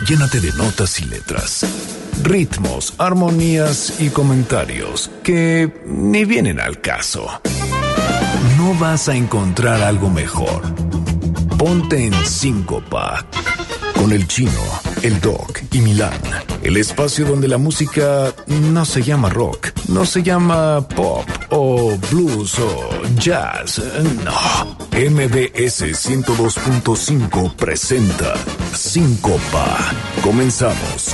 llénate de notas y letras, ritmos, armonías y comentarios que ni vienen al caso. No vas a encontrar algo mejor. Ponte en Síncopa con el Chino, el Doc y Milán. El espacio donde la música no se llama rock, no se llama pop o blues o jazz. No. MBS 102.5 presenta Síncopa. Comenzamos.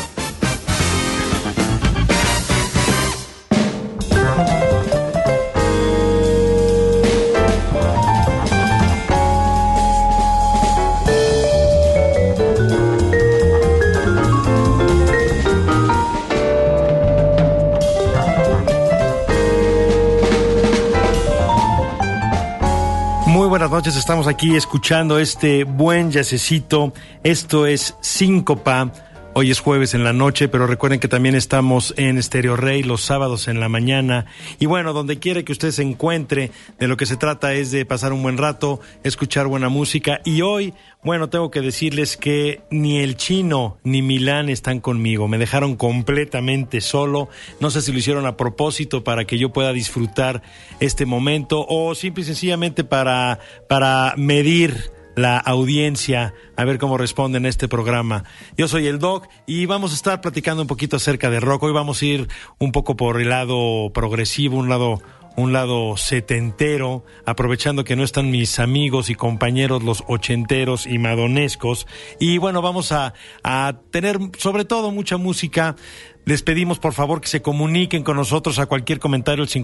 Buenas noches, estamos aquí escuchando este buen jazzecito. Esto es Síncopa. Hoy es jueves en la noche, pero recuerden que también estamos en Stereo Rey los sábados en la mañana. Y bueno, donde quiera que usted se encuentre, de lo que se trata es de pasar un buen rato, escuchar buena música. Y hoy, bueno, tengo que decirles que ni el Chino ni Milán están conmigo. Me dejaron completamente solo. No sé si lo hicieron a propósito para que yo pueda disfrutar este momento o simple y sencillamente para medir la audiencia, a ver cómo responden a este programa. Yo soy el Doc y vamos a estar platicando un poquito acerca de rock. Hoy vamos a ir un poco por el lado progresivo, un lado setentero, aprovechando que no están mis amigos y compañeros los ochenteros y madonescos. Y bueno, vamos a tener sobre todo mucha música. Les pedimos por favor que se comuniquen con nosotros a cualquier comentario al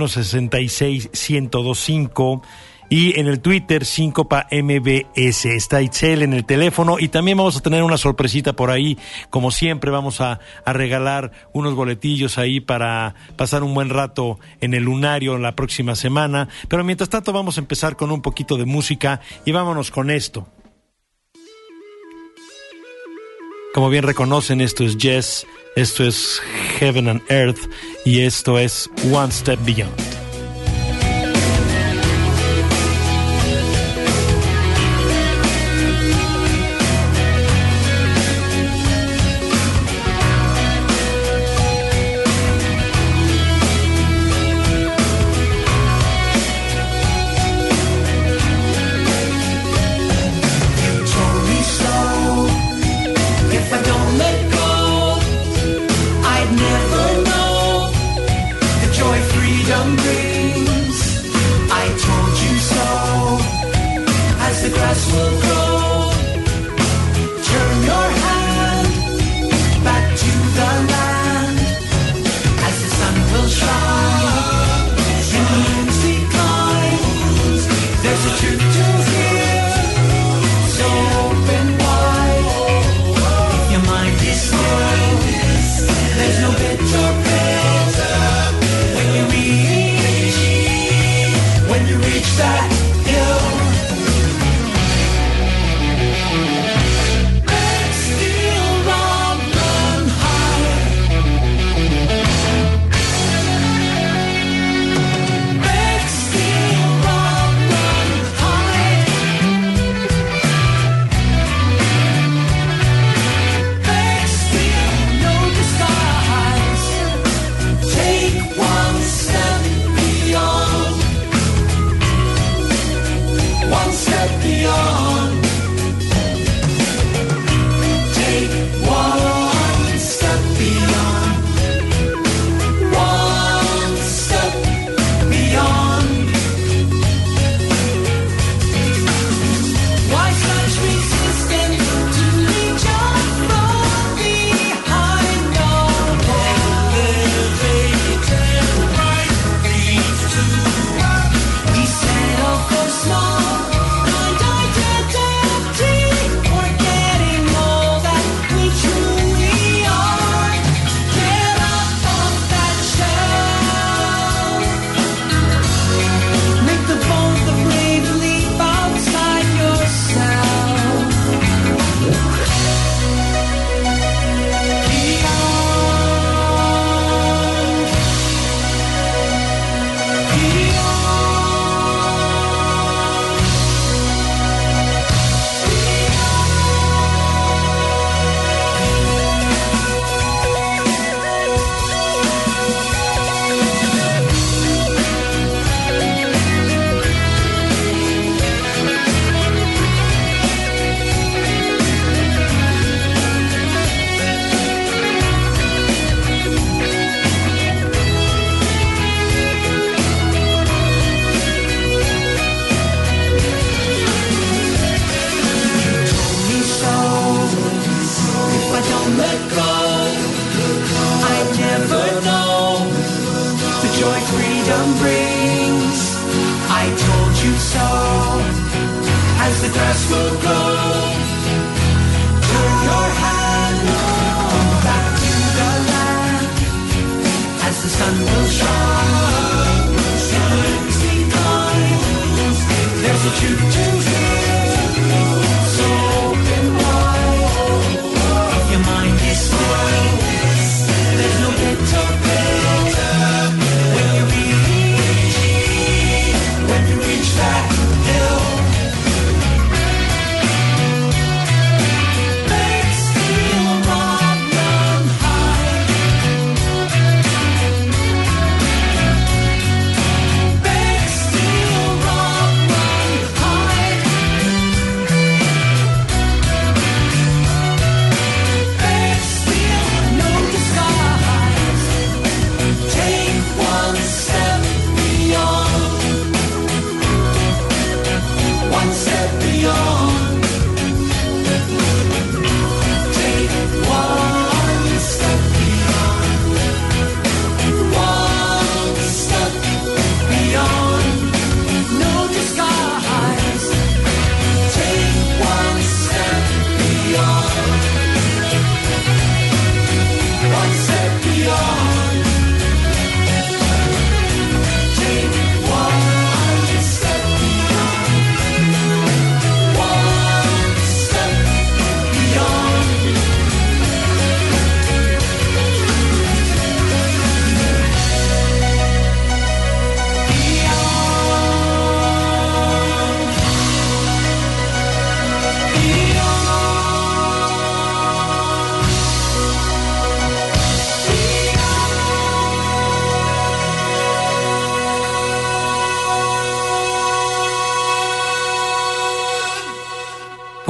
5166-1025 y en el Twitter Síncopa MBS. Está Itzel en el teléfono y también vamos a tener una sorpresita por ahí. Como siempre vamos a regalar unos boletillos ahí para pasar un buen rato en el Lunario la próxima semana. Pero mientras tanto vamos a empezar con un poquito de música y vámonos con esto. Como bien reconocen, esto es jazz, esto es Heaven and Earth y esto es One Step Beyond. Freedom.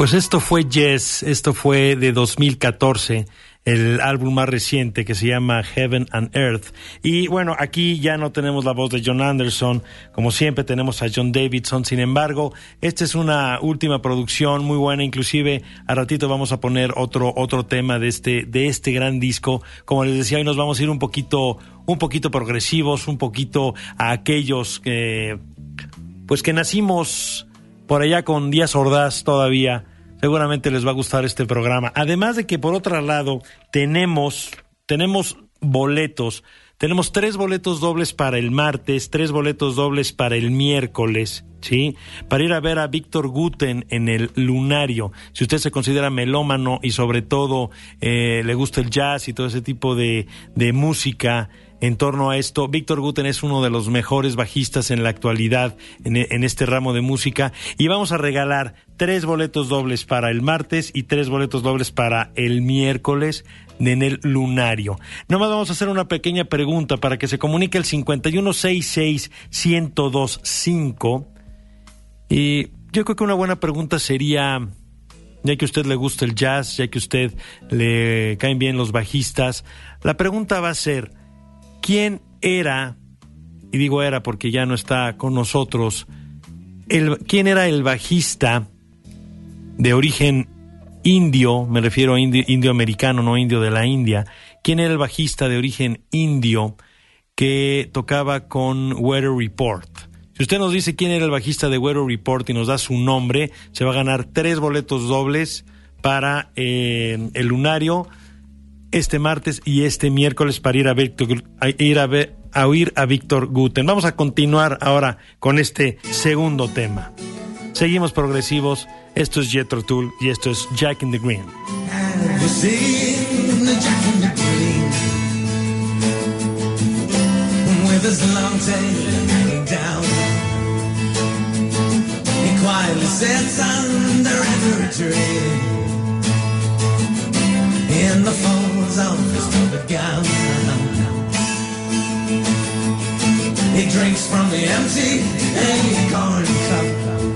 Pues esto fue Yes, esto fue de 2014, el álbum más reciente que se llama Heaven and Earth. Y bueno, aquí ya no tenemos la voz de Jon Anderson, como siempre tenemos a John Davidson. Sin embargo, esta es una última producción muy buena, inclusive a ratito vamos a poner otro tema de este gran disco. Como les decía, hoy nos vamos a ir un poquito progresivos, un poquito a aquellos que nacimos por allá con Díaz Ordaz todavía. Seguramente les va a gustar este programa. Además de que, por otro lado, tenemos boletos. Tenemos 3 boletos dobles para el martes, 3 boletos dobles para el miércoles, ¿sí? Para ir a ver a Víctor Guten en el Lunario. Si usted se considera melómano y sobre todo le gusta el jazz y todo ese tipo de música en torno a esto, Víctor Guten es uno de los mejores bajistas en la actualidad en este ramo de música, y vamos a regalar 3 boletos dobles para el martes y 3 boletos dobles para el miércoles en el Lunario. Nomás vamos a hacer una pequeña pregunta para que se comunique el 5166-1025, y yo creo que una buena pregunta sería, ya que a usted le gusta el jazz, ya que a usted le caen bien los bajistas, la pregunta va a ser: ¿quién era, y digo era porque ya no está con nosotros, quién era el bajista de origen indio, me refiero a indio americano, no indio de la India, quién era el bajista de origen indio que tocaba con Weather Report? Si usted nos dice quién era el bajista de Weather Report y nos da su nombre, se va a ganar 3 boletos dobles para el Lunario este martes y este miércoles para ir a oír a Víctor Guten. Vamos a continuar ahora con este segundo tema. Seguimos progresivos. Esto es Jethro Tull y esto es Jack in the Green. With his long tail hanging down, he quietly sits under every tree in the folds of his velvet gown. He drinks from the empty acorn cup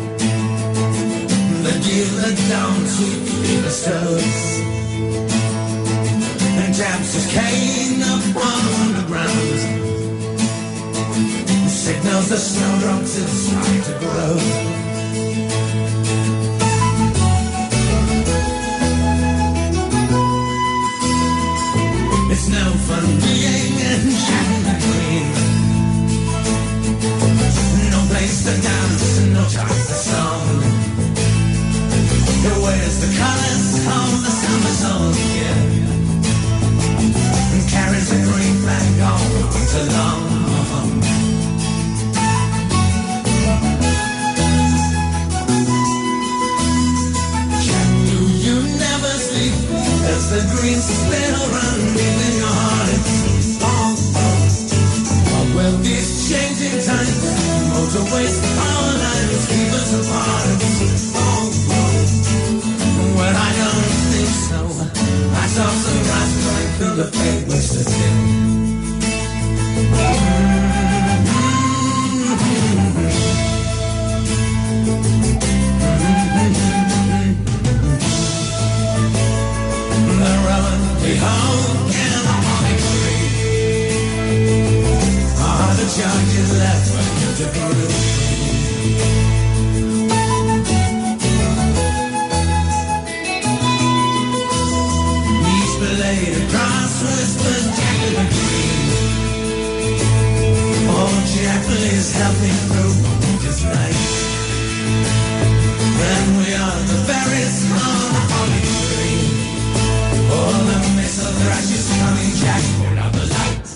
that gilded down sweet bestows, and taps his cane upon the ground, signals the snowdrops is trying to grow. It's no fun being in Jack in the Green. No place to dance, no time to song. He wears the colors of the summer song, yeah, and carries a green flag all winter long. Jack, do you never sleep as the green spell run deep in your heart? Well, these changing times, motorways, power lines keep us apart. Well, I don't think so. I saw some rats going through the papers today. They're rolling behind in a holly tree. The judge is left for you to go to. He's belayed across whispers Jack in the Green. Oh, Jack, please help me through this night. Then we are the berries on the holly tree. Oh, the missile thrash is coming, Jack, put out the lights.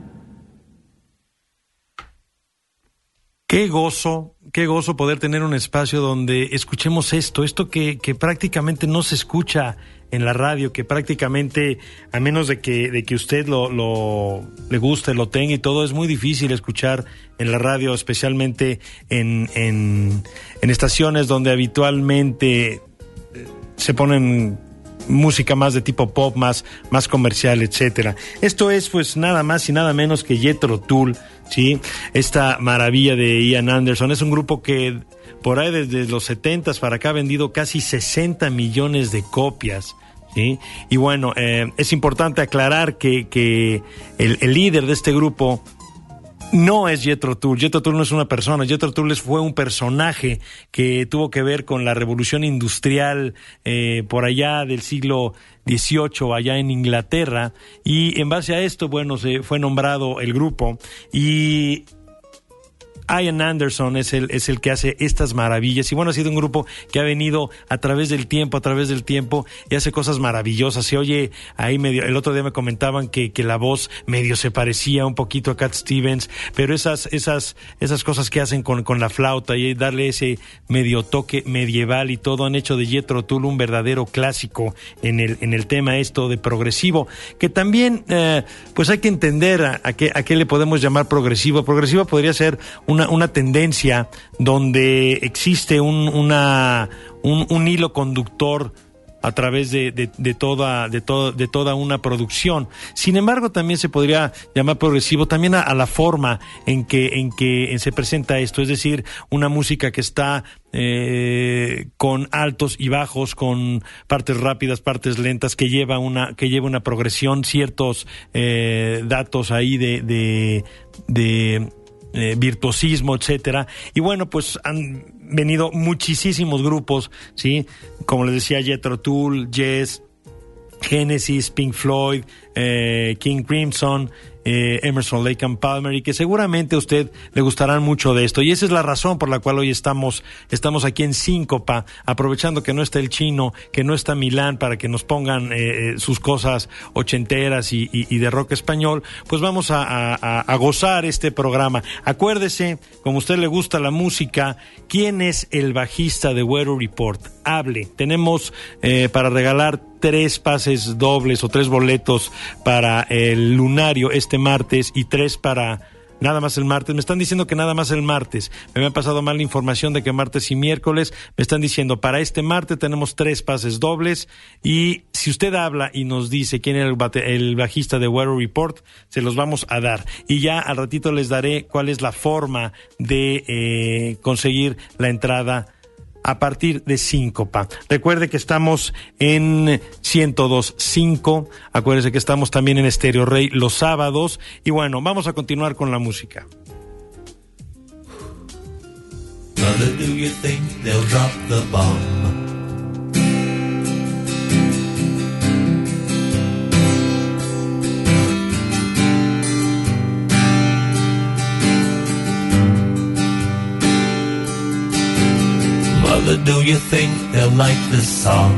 Qué gozo poder tener un espacio donde escuchemos esto que prácticamente no se escucha en la radio, que prácticamente, a menos de que usted le guste, lo tenga y todo, es muy difícil escuchar en la radio, especialmente en estaciones donde habitualmente se ponen música más de tipo pop, más comercial, etcétera. Esto es pues nada más y nada menos que Jethro Tull, ¿sí? Esta maravilla de Ian Anderson. Es un grupo que por ahí desde los 70s para acá ha vendido casi 60 millones de copias. ¿Sí? Y bueno, es importante aclarar que el líder de este grupo no es Jethro Tull. Jethro Tull no es una persona. Jethro Tull fue un personaje que tuvo que ver con la revolución industrial por allá del siglo XVIII, allá en Inglaterra, y en base a esto, bueno, se fue nombrado el grupo, y Ian Anderson es el que hace estas maravillas. Y bueno, ha sido un grupo que ha venido a través del tiempo y hace cosas maravillosas. Se oye ahí medio, el otro día me comentaban que la voz medio se parecía un poquito a Cat Stevens, pero esas cosas que hacen con la flauta y darle ese medio toque medieval y todo, han hecho de Jethro Tull un verdadero clásico en el tema esto de progresivo, que también pues hay que entender a qué le podemos llamar progresivo. Progresivo podría ser una tendencia donde existe un hilo conductor a través de toda una producción. Sin embargo, también se podría llamar progresivo también a la forma en que se presenta esto, es decir, una música que está con altos y bajos, con partes rápidas, partes lentas, que lleva una progresión, ciertos datos ahí de virtuosismo, etcétera. Y bueno, pues han venido muchísimos grupos, ¿sí? Como les decía, Jethro Tull, Yes, Genesis, Pink Floyd, King Crimson, Emerson, Lake and Palmer, y que seguramente a usted le gustarán mucho de esto. Y esa es la razón por la cual hoy estamos aquí en Síncopa, aprovechando que no está el Chino, que no está Milán, para que nos pongan sus cosas ochenteras y de rock español. Pues vamos a gozar este programa. Acuérdese, como a usted le gusta la música, ¿quién es el bajista de Weather Report? Hable. Tenemos para regalar 3 pases dobles o 3 boletos para el Lunario este martes y 3 para nada más el martes. Me están diciendo que nada más el martes. Me han pasado mal la información de que martes y miércoles. Me están diciendo para este martes tenemos 3 pases dobles, y si usted habla y nos dice quién era el bajista de Weather Report, se los vamos a dar. Y ya al ratito les daré cuál es la forma de conseguir la entrada a partir de Síncopa. Recuerde que estamos en 102.5, acuérdese que estamos también en Estéreo Rey los sábados, y bueno, vamos a continuar con la música. Mother, do you think they'll drop the bomb? Mother, do you think they'll like this song?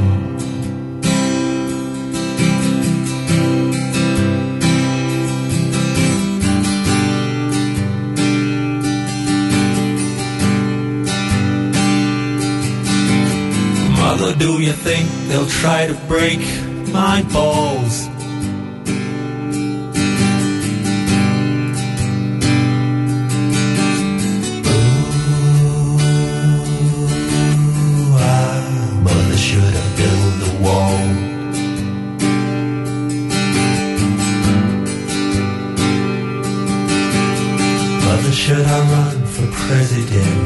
Mother, do you think they'll try to break my balls? Should I run for president?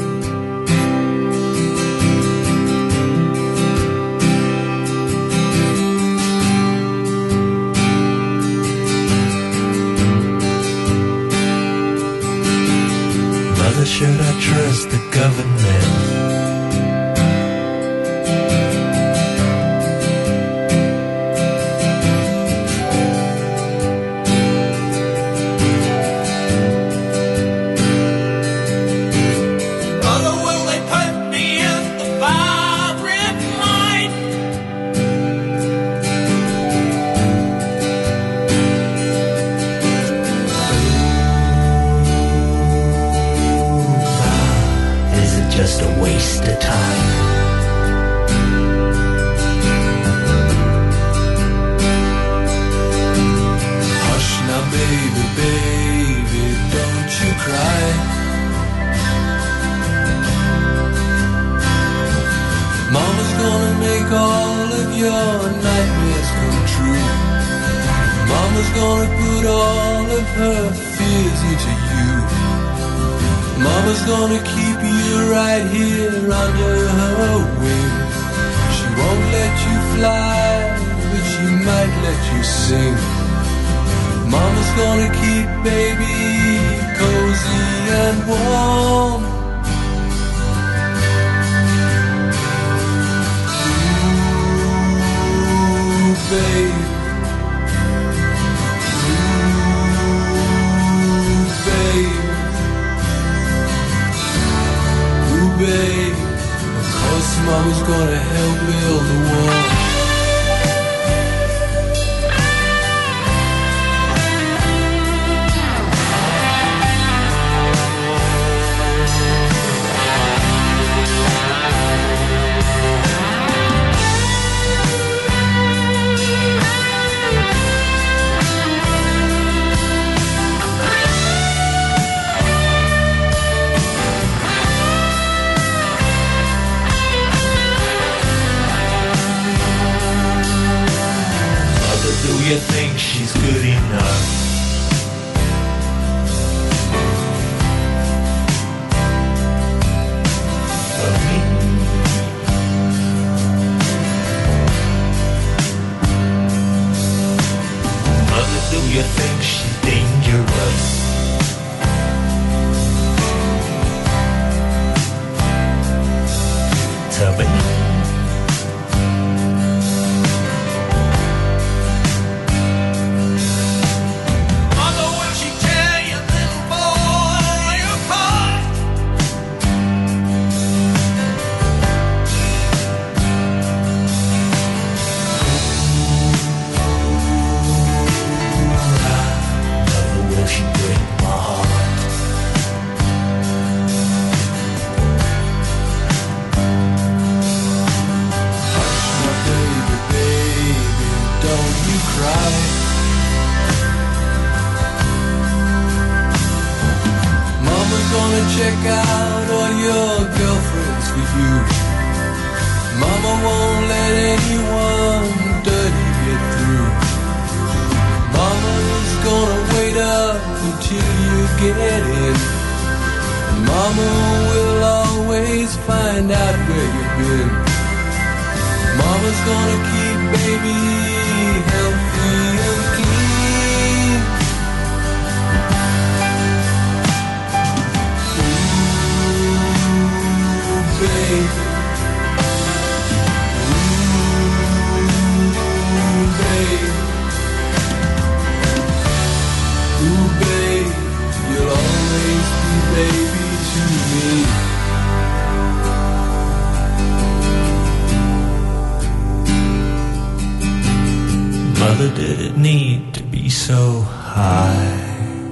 Mother, should I trust the government? Just a waste of time. Hush now, baby, baby, don't you cry. Mama's gonna make all of your nightmares come true. Mama's gonna put all of her fears into you. Mama's gonna keep you right here under her wing. She won't let you fly, but she might let you sing. Mama's gonna keep baby cozy and warm. Ooh, babe. Babe, of course Mama's gonna help build the wall. You think she's good enough? For me? Mother, do you think she's dangerous? To me? Check out all your girlfriends for you. Mama won't let anyone dirty get through. Mama's gonna wait up until you get in. Mama will always find out where you've been. Mama's gonna keep baby healthy and clean. Babe, ooh, babe, you'll always be baby to me. Mother, did it need to be so high?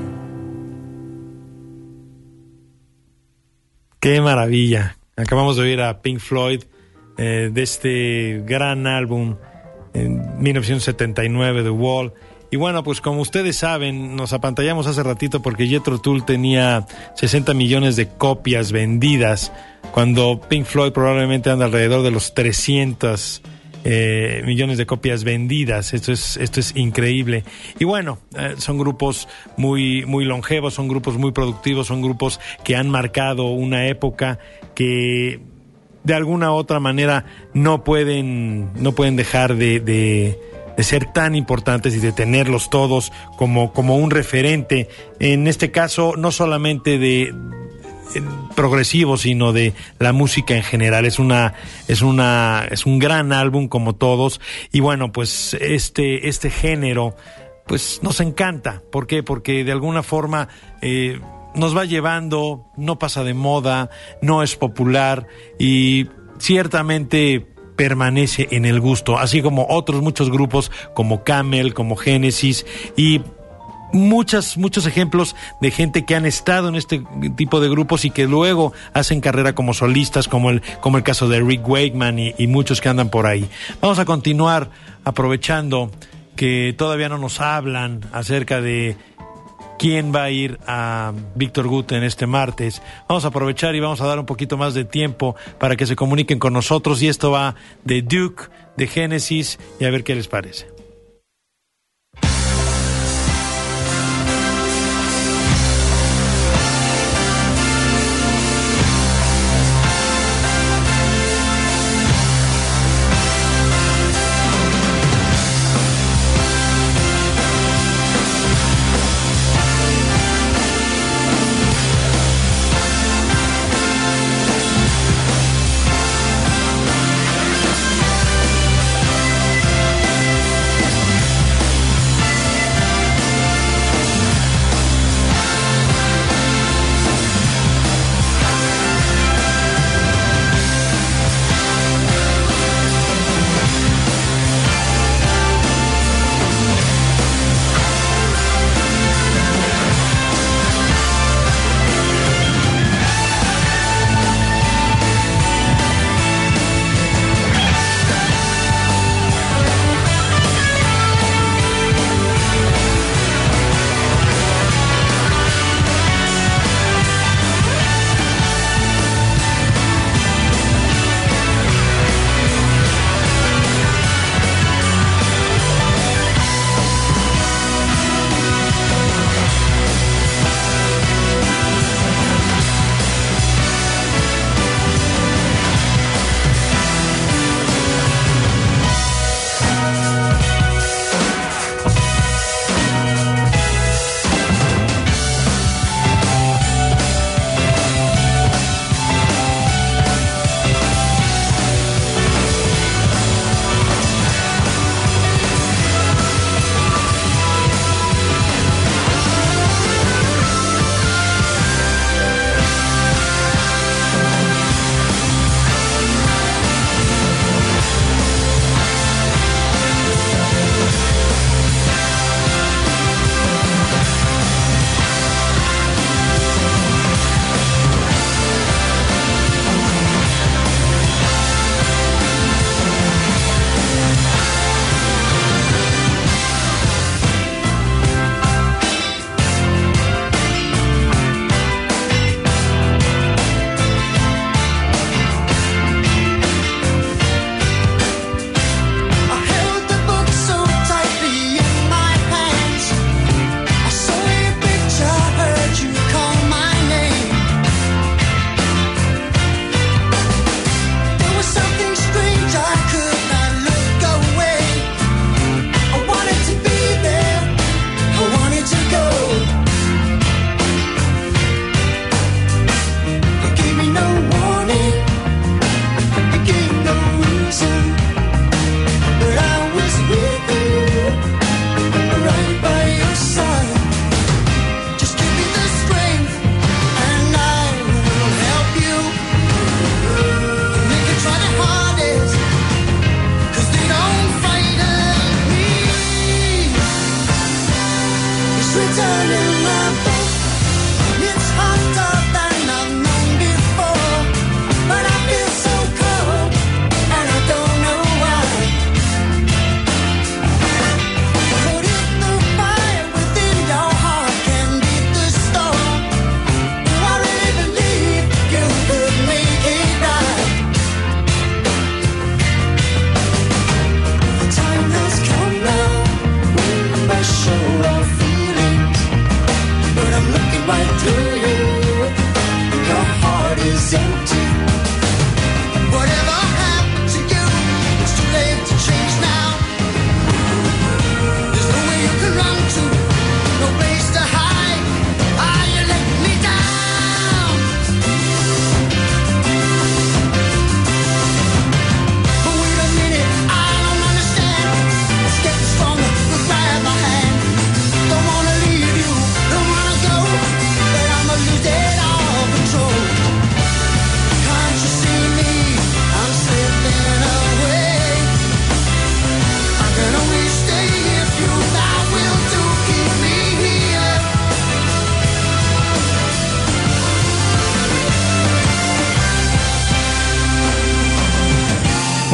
¡Qué maravilla! Acabamos de oír a Pink Floyd de este gran álbum en 1979, The Wall. Y bueno, pues como ustedes saben, nos apantallamos hace ratito porque Jethro Tull tenía 60 millones de copias vendidas, cuando Pink Floyd probablemente anda alrededor de los 300 millones de copias vendidas. Esto es increíble. Y bueno, son grupos muy longevos, son grupos muy productivos, son grupos que han marcado una época que de alguna u otra manera no pueden dejar de ser tan importantes y de tenerlos todos como un referente, en este caso no solamente de progresivo, sino de la música en general. Es un gran álbum como todos. Y bueno, pues este género pues nos encanta. ¿Por qué? Porque de alguna forma nos va llevando, no pasa de moda, no es popular y ciertamente permanece en el gusto, así como otros muchos grupos como Camel, como Genesis y muchos ejemplos de gente que han estado en este tipo de grupos y que luego hacen carrera como solistas, como el caso de Rick Wakeman y muchos que andan por ahí. Vamos a continuar aprovechando que todavía no nos hablan acerca de quién va a ir a Víctor Guten este martes. Vamos a aprovechar y vamos a dar un poquito más de tiempo para que se comuniquen con nosotros, y esto va de Duke, de Genesis, y a ver qué les parece.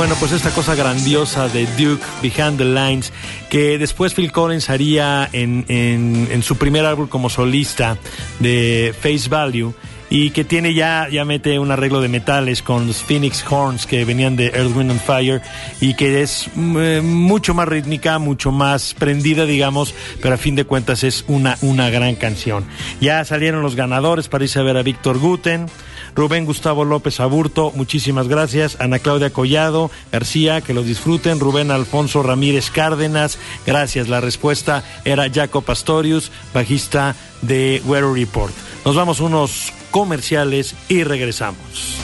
bueno, pues esta cosa grandiosa de Duke, Behind the Lines, que después Phil Collins haría en su primer álbum como solista de Face Value, y que tiene ya mete un arreglo de metales con los Phoenix Horns que venían de Earth, Wind and Fire, y que es mucho más rítmica, mucho más prendida, digamos, pero a fin de cuentas es una gran canción. Ya salieron los ganadores para irse a ver a Víctor Guten. Rubén Gustavo López Aburto, muchísimas gracias. Ana Claudia Collado García, que los disfruten. Rubén Alfonso Ramírez Cárdenas, gracias. La respuesta era Jaco Pastorius, bajista de Weather Report. Nos vamos unos comerciales y regresamos.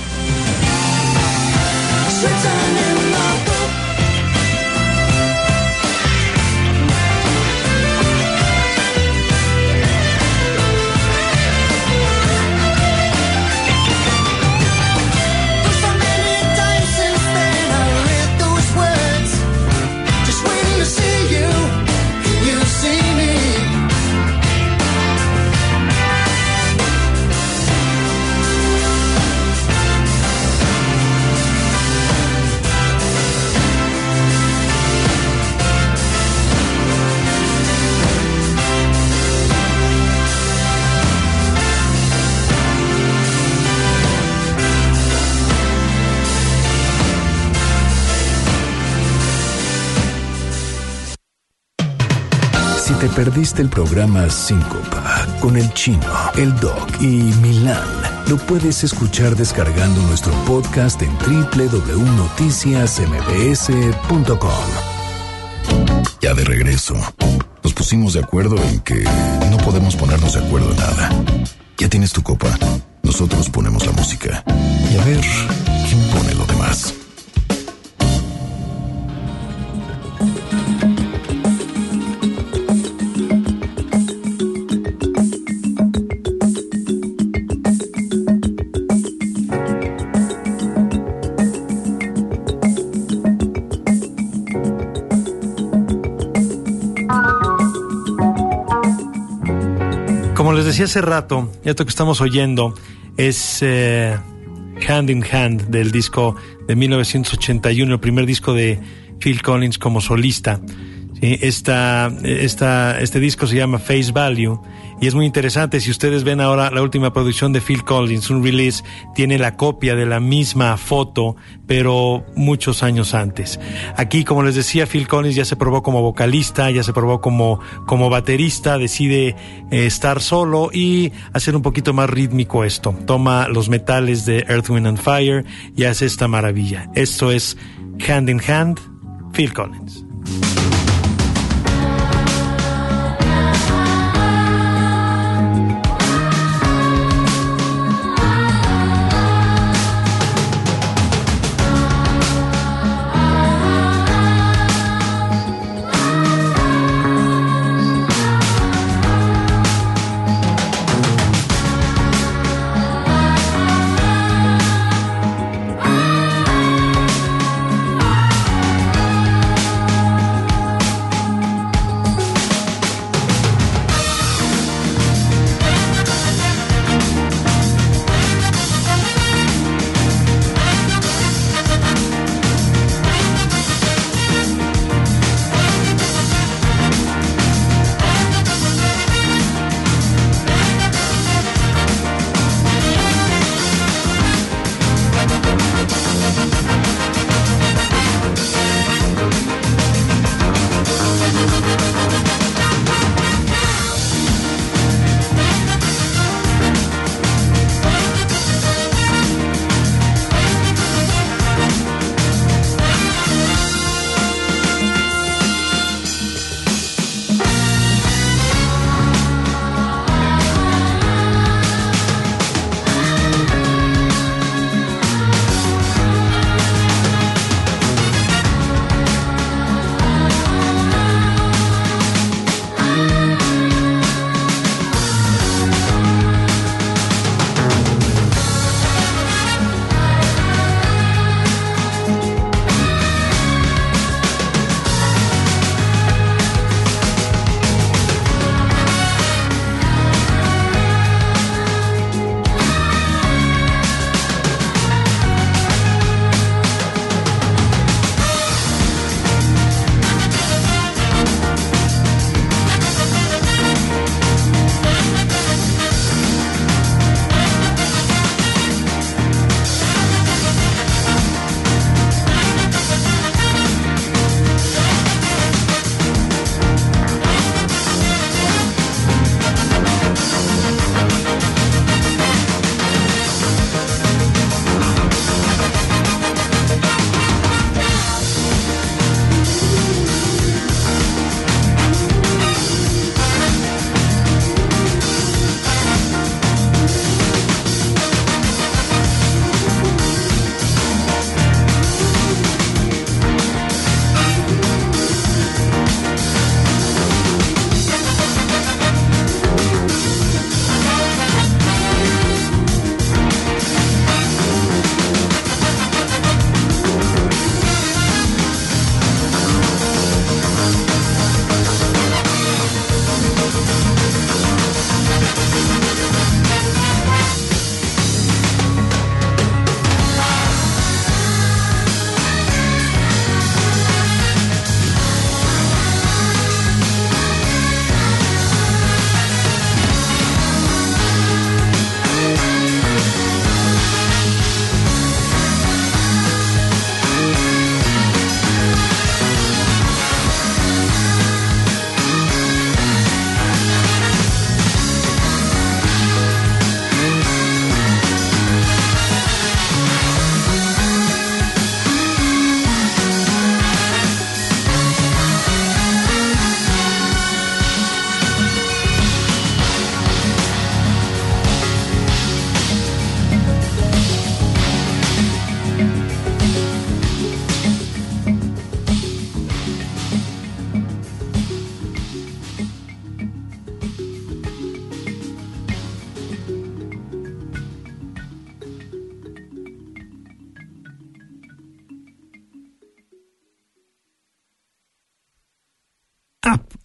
Te perdiste el programa Síncopa con el Chino, el Doc y Milán. Lo puedes escuchar descargando nuestro podcast en www.noticiasmbs.com. Ya de regreso, nos pusimos de acuerdo en que no podemos ponernos de acuerdo en nada. Ya tienes tu copa, nosotros ponemos la música. Y a ver, ¿quién pone lo demás? Como les decía hace rato, esto que estamos oyendo es Hand in Hand, del disco de 1981, el primer disco de Phil Collins como solista. ¿Sí? Este disco se llama Face Value y es muy interesante. Si ustedes ven ahora la última producción de Phil Collins, un release, tiene la copia de la misma foto, pero muchos años antes. Aquí, como les decía, Phil Collins ya se probó como vocalista, ya se probó como baterista, decide estar solo y hacer un poquito más rítmico esto. Toma los metales de Earth, Wind and Fire y hace esta maravilla. Esto es Hand in Hand, Phil Collins.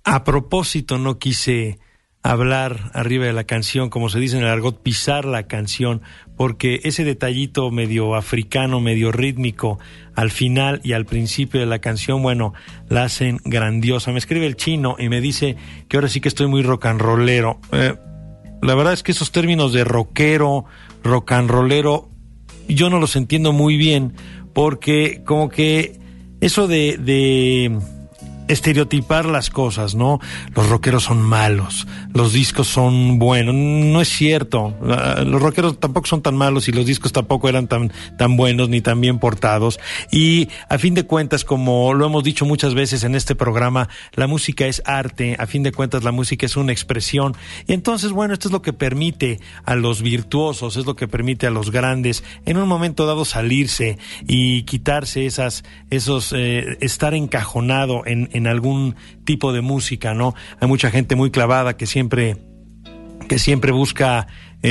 A propósito, no quise hablar arriba de la canción, como se dice en el argot, pisar la canción, porque ese detallito medio africano, medio rítmico, al final y al principio de la canción, bueno, la hacen grandiosa. Me escribe el Chino y me dice que ahora sí que estoy muy rock and rollero. La verdad es que esos términos de rockero, rock and rollero, yo no los entiendo muy bien, porque como que eso de estereotipar las cosas, ¿no? Los rockeros son malos, los discos son buenos. No es cierto. Los rockeros tampoco son tan malos y los discos tampoco eran tan buenos ni tan bien portados. Y a fin de cuentas, como lo hemos dicho muchas veces en este programa, la música es arte. A fin de cuentas, la música es una expresión. Y entonces, bueno, esto es lo que permite a los virtuosos, es lo que permite a los grandes en un momento dado salirse y quitarse estar encajonado en algún tipo de música, ¿no? Hay mucha gente muy clavada que siempre busca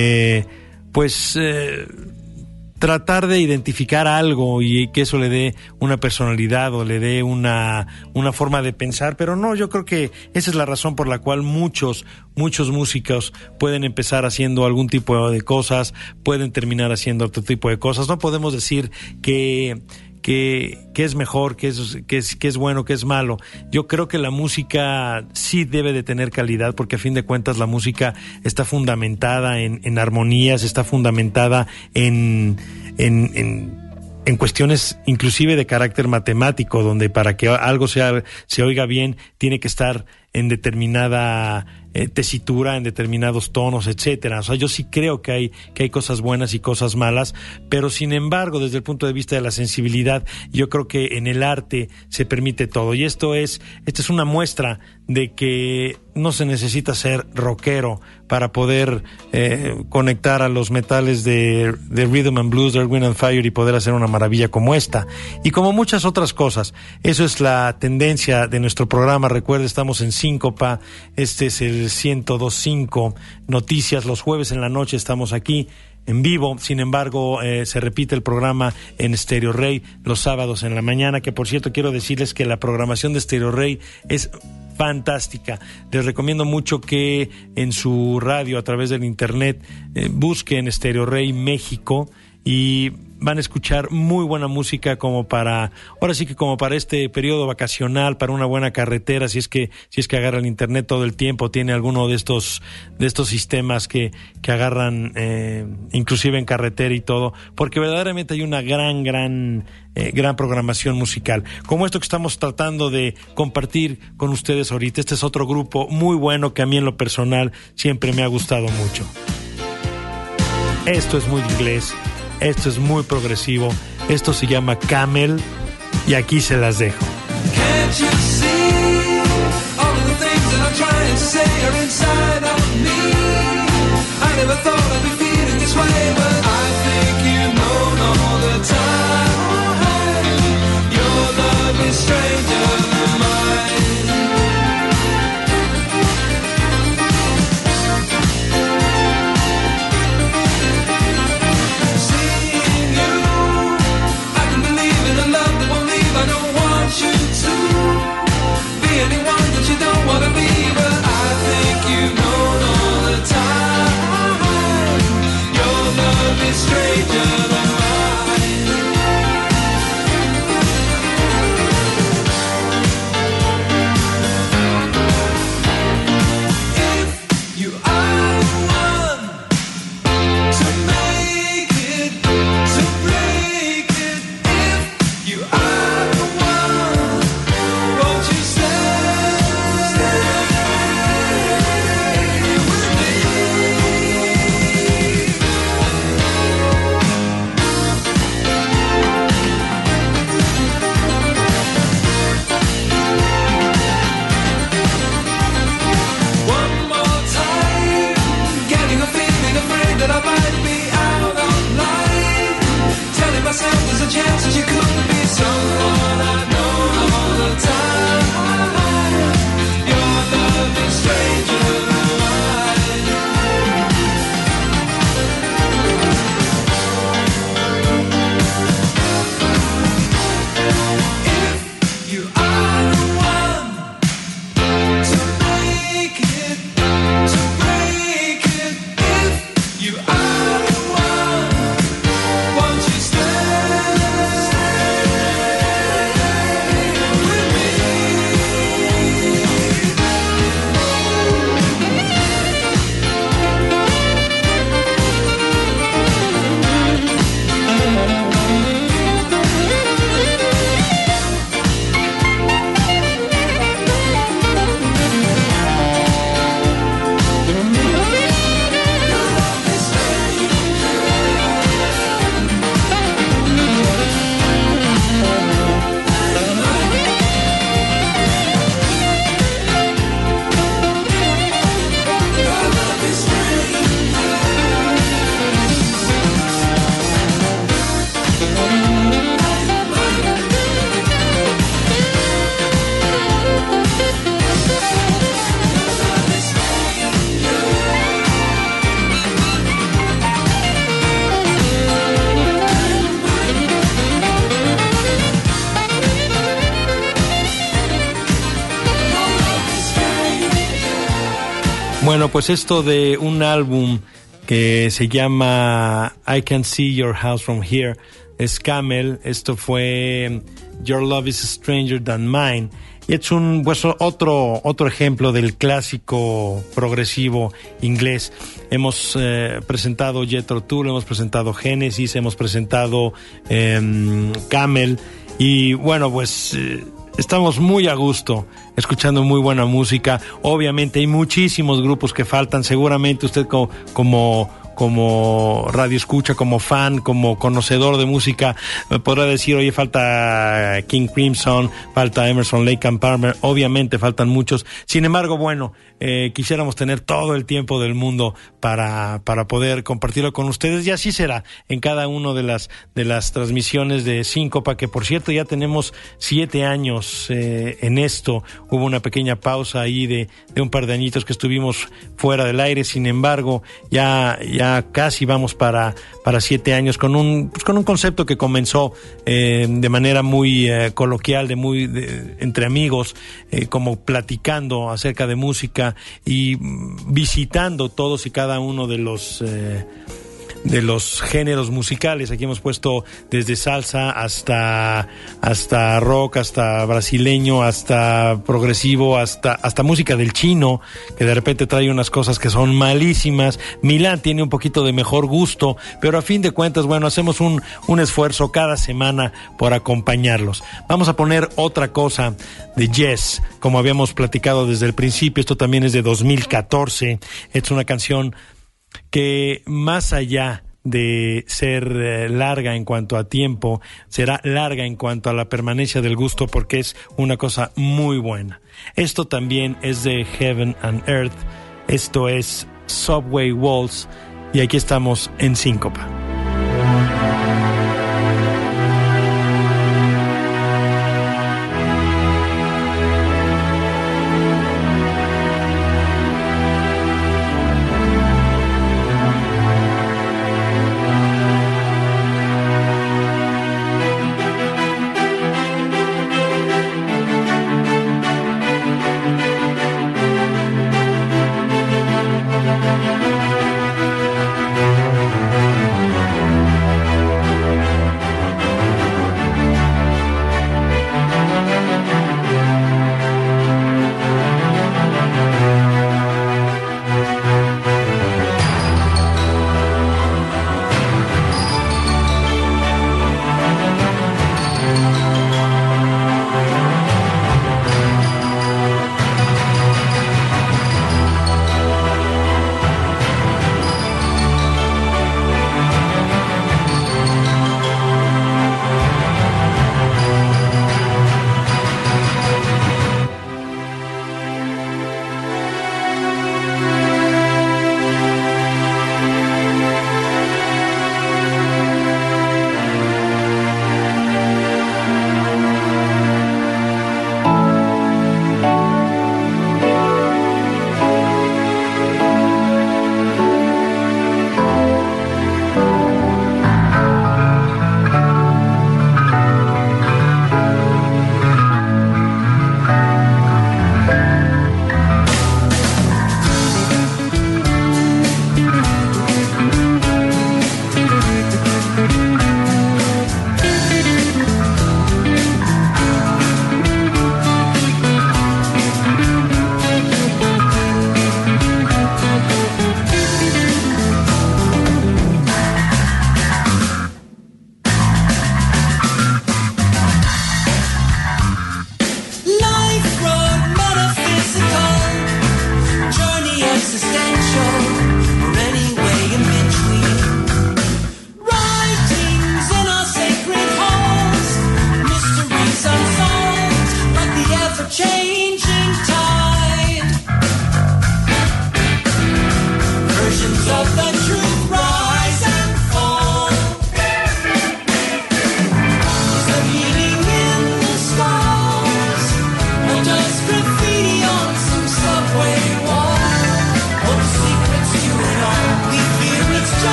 tratar de identificar algo y que eso le dé una personalidad o le dé una forma de pensar, pero no, yo creo que esa es la razón por la cual muchos músicos pueden empezar haciendo algún tipo de cosas, pueden terminar haciendo otro tipo de cosas. No podemos decir que es mejor, que es bueno, que es malo. Yo creo que la música sí debe de tener calidad, porque a fin de cuentas la música está fundamentada en armonías, está fundamentada en cuestiones inclusive de carácter matemático, donde para que algo se oiga bien tiene que estar en determinada tesitura, en determinados tonos, etcétera. O sea, yo sí creo que hay cosas buenas y cosas malas, pero sin embargo, desde el punto de vista de la sensibilidad, yo creo que en el arte se permite todo. Y esta es una muestra de que no se necesita ser rockero para poder conectar a los metales de Rhythm and Blues, de Earth, Wind and Fire, y poder hacer una maravilla como esta. Y como muchas otras cosas. Eso es la tendencia de nuestro programa. Recuerde, estamos en Síncopa. Este es el 102.5 Noticias. Los jueves en la noche estamos aquí en vivo. Sin embargo, se repite el programa en Stereo Rey los sábados en la mañana, que por cierto quiero decirles que la programación de Stereo Rey es fantástica. Les recomiendo mucho que en su radio, a través del internet, busquen Stereo Rey México y van a escuchar muy buena música como para este periodo vacacional, para una buena carretera, si es que agarra el internet todo el tiempo, tiene alguno de estos sistemas que agarran inclusive en carretera y todo, porque verdaderamente hay una gran programación musical, como esto que estamos tratando de compartir con ustedes ahorita. Este es otro grupo muy bueno que a mí en lo personal siempre me ha gustado mucho. Esto es muy inglés. Esto es muy progresivo. Esto se llama Camel y aquí se las dejo. Can't you see all of the things that I'm trying to say are inside of me? I never thought I'd be feeling this way, but I think you've known all the time. Your love is stranger than mine. Anyone that you don't want to be, but I think you've known all the time. Your love Bueno, pues esto de un álbum que se llama I Can See Your House From Here es Camel. Esto fue Your Love Is Stranger Than Mine. Y es otro ejemplo del clásico progresivo inglés. Hemos presentado Jethro Tull, hemos presentado Genesis, hemos presentado Camel. Y bueno, pues estamos muy a gusto escuchando muy buena música. Obviamente hay muchísimos grupos que faltan. Seguramente usted como radio escucha, como fan, como conocedor de música, podrá decir, oye, falta King Crimson, falta Emerson, Lake and Palmer. Obviamente faltan muchos. Sin embargo, bueno, quisiéramos tener todo el tiempo del mundo para poder compartirlo con ustedes, y así será en cada una de las transmisiones de Síncopa, que por cierto ya tenemos 7 años en esto. Hubo una pequeña pausa ahí de un par de añitos que estuvimos fuera del aire. Sin embargo, ya casi vamos para 7 años con un concepto que comenzó de manera muy coloquial, entre amigos, como platicando acerca de música y visitando todos y cada uno de los géneros musicales. Aquí hemos puesto desde salsa hasta rock, hasta brasileño, hasta progresivo, hasta música del chino, que de repente trae unas cosas que son malísimas. Milán tiene un poquito de mejor gusto, pero a fin de cuentas, bueno, hacemos un esfuerzo cada semana por acompañarlos. Vamos a poner otra cosa de Yes, como habíamos platicado desde el principio. Esto también es de 2014. Es una canción que, más allá de ser larga en cuanto a tiempo, será larga en cuanto a la permanencia del gusto, porque es una cosa muy buena. Esto también es de Heaven and Earth. Esto es Subway Waltz, y aquí estamos en Síncopa.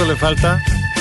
¿Cuánto le falta?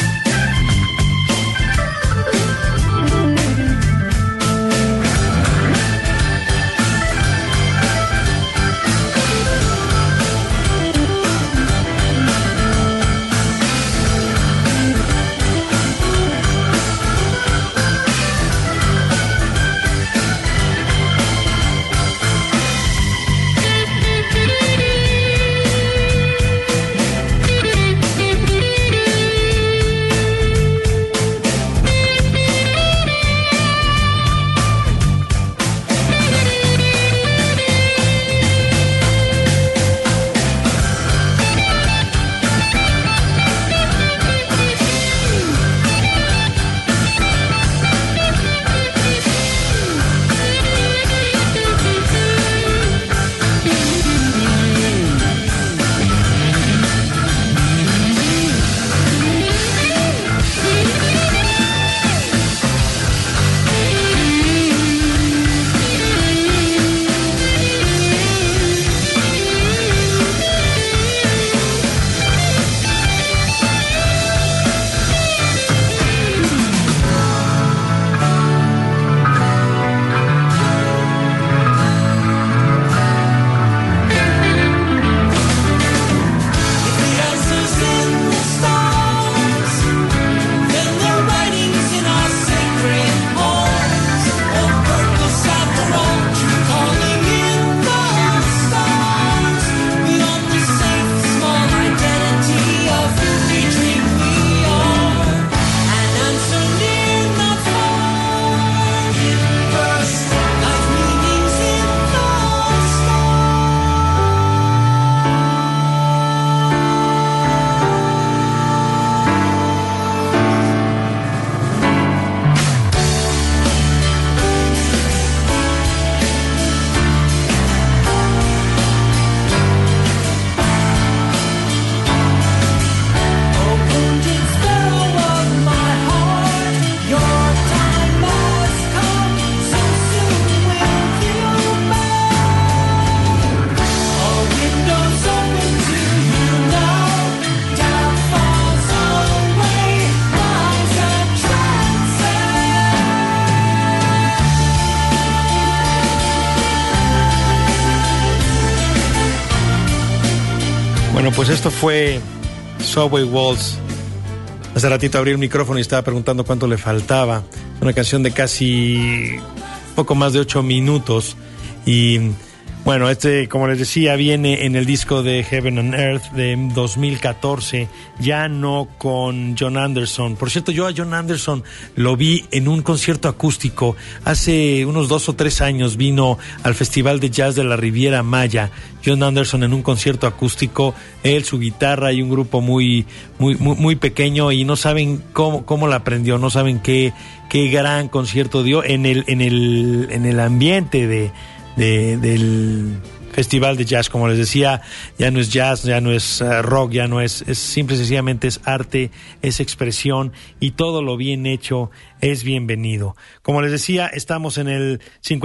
Bueno, pues esto fue Subway Waltz. Hace ratito abrí el micrófono y estaba preguntando cuánto le faltaba. Una canción de casi poco más de 8 minutos. Y bueno, como les decía, viene en el disco de Heaven and Earth de 2014, ya no con John Anderson. Por cierto, yo a John Anderson lo vi en un concierto acústico hace unos 2 o 3 años. Vino al Festival de Jazz de la Riviera Maya. John Anderson en un concierto acústico, él, su guitarra y un grupo muy pequeño, y no saben cómo la aprendió, no saben qué gran concierto dio en el ambiente del Festival de Jazz. Como les decía, ya no es jazz, ya no es rock, ya no es simple y sencillamente es arte, es expresión, y todo lo bien hecho es bienvenido. Como les decía, estamos en el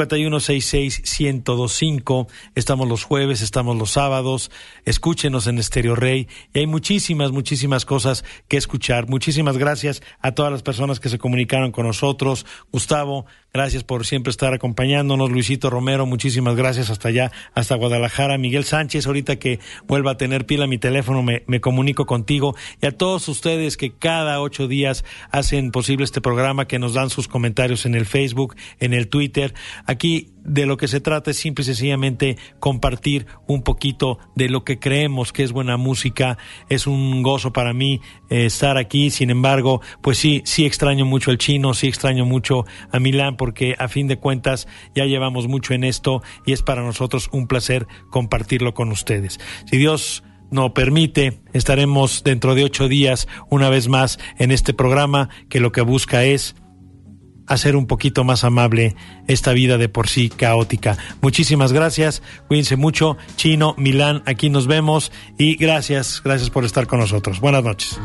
5166-1025, estamos los jueves, estamos los sábados. Escúchenos en Stereo Rey, y hay muchísimas cosas que escuchar. Muchísimas gracias a todas las personas que se comunicaron con nosotros. Gustavo, gracias por siempre estar acompañándonos. Luisito Romero, muchísimas gracias hasta allá, hasta Guadalajara. Miguel Sánchez, ahorita que vuelva a tener pila mi teléfono me comunico contigo. Y a todos ustedes que cada 8 días hacen posible este programa, que nos dan sus comentarios en el Facebook, en el Twitter. Aquí de lo que se trata es simple y sencillamente compartir un poquito de lo que creemos que es buena música. Es un gozo para mí estar aquí. Sin embargo, pues sí extraño mucho al Chino, sí extraño mucho a Milán, porque a fin de cuentas ya llevamos mucho en esto y es para nosotros un placer compartirlo con ustedes. Si Dios no permite, estaremos dentro de 8 días una vez más en este programa, que lo que busca es hacer un poquito más amable esta vida de por sí caótica. Muchísimas gracias, cuídense mucho. Chino, Milán, aquí nos vemos, y gracias por estar con nosotros. Buenas noches.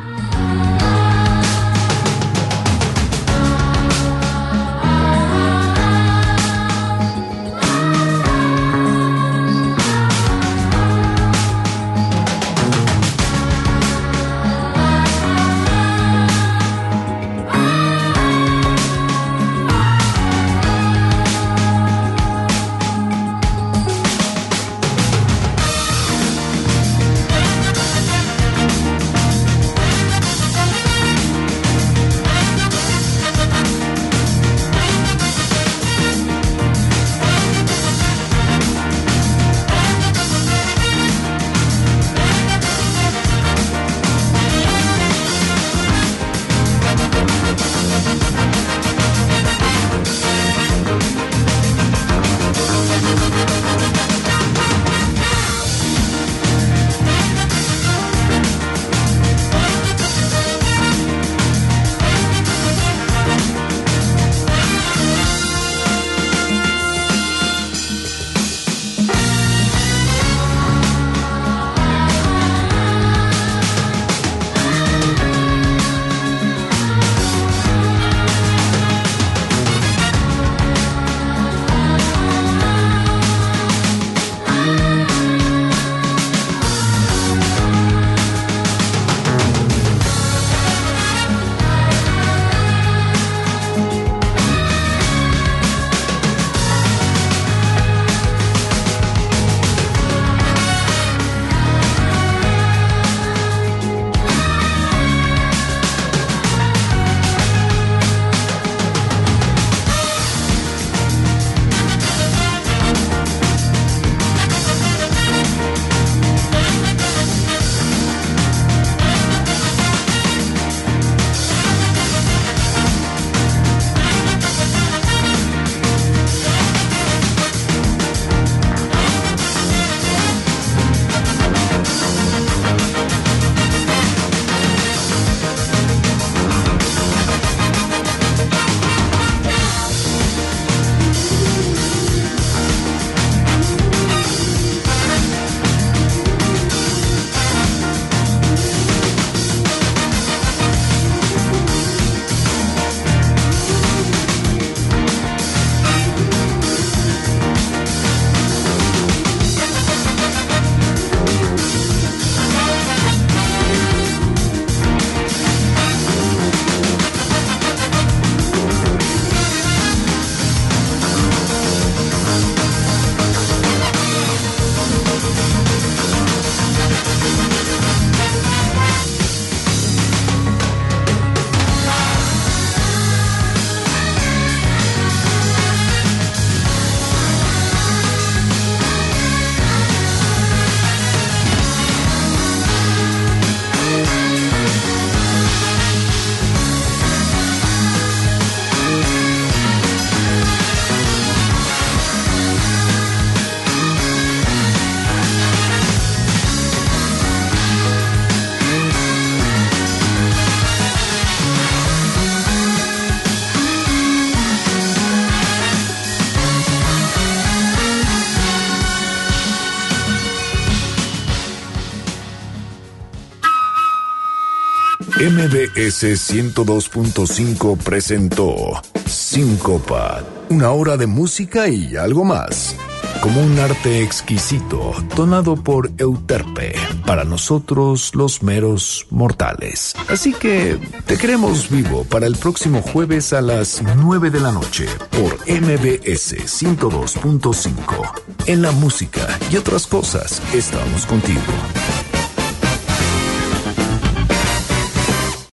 MBS 102.5 presentó Síncopa, una hora de música y algo más. Como un arte exquisito, tonado por Euterpe, para nosotros los meros mortales. Así que te queremos vivo para el próximo jueves a las 9 de la noche por MBS 102.5. En la música y otras cosas, estamos contigo.